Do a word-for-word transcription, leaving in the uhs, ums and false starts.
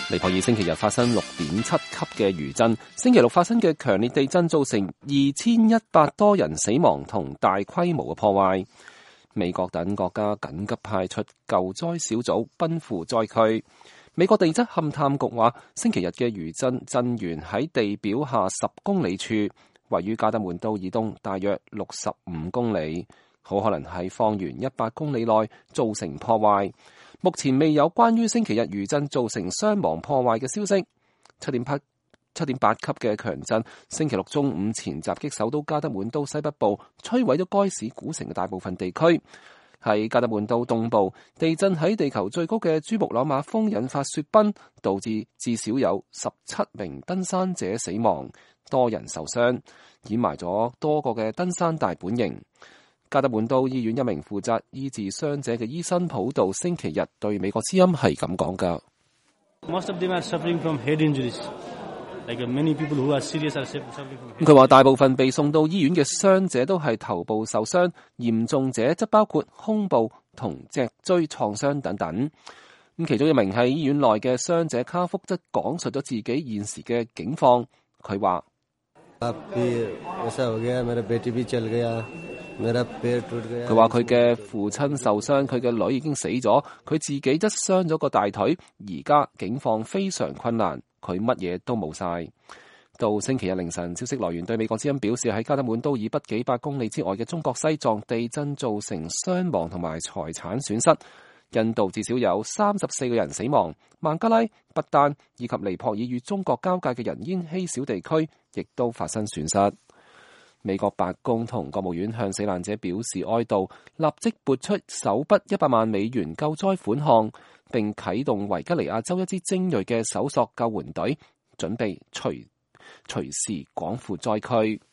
尼泊爾星期日發生六點七級嘅餘震，星期六發生嘅強烈地震造成二千一百多人死亡同大規模嘅破壞。美國等國家緊急派出救災小組奔赴災區。美國地質勘探局話，星期日嘅餘震震源喺地表下十公里處，位於加德滿都以東大約六十五公里，好可能喺方圓一百公里內造成破壞。目前未有關於星期日餘震造成傷亡破壞嘅消息。七點八七點八級嘅強震，星期六中午前襲擊首都加德滿都西北部，摧毀咗該市古城嘅大部分地區。喺加德滿都東部，地震喺地球最高嘅珠穆朗瑪峰引發雪崩，導致至少有十七名登山者死亡，多人受傷，掩埋咗多個嘅登山大本營。加德滿都醫院一名負責醫治傷者嘅醫生普道星期日對美國之音係咁講㗎。佢話大部分被送到醫院嘅傷者都係頭部受傷，嚴重者則包括胸部同脊椎創傷等等。咁其中一名喺醫院內嘅傷者卡福則講述咗自己現時嘅境況。佢話佢話佢嘅父親受傷，佢嘅女已經死咗，佢自己則傷咗個大腿，而家境況非常困難，佢乜嘢都冇晒。到星期日凌晨，消息來源對美國之音表示，喺加德滿都以北幾百公里之外嘅中國西藏地震造成傷亡同埋財產損失。印度至少有三十四個人死亡，孟加拉、不丹以及尼泊爾與中國交界嘅人煙稀少地區亦都發生損失。美國白宮同國務院向死難者表示哀悼，立即撥出首筆一百萬美元救災款項，並啟動維吉尼亞州一支精銳嘅搜索救援隊，準備隨隨時趕赴災區。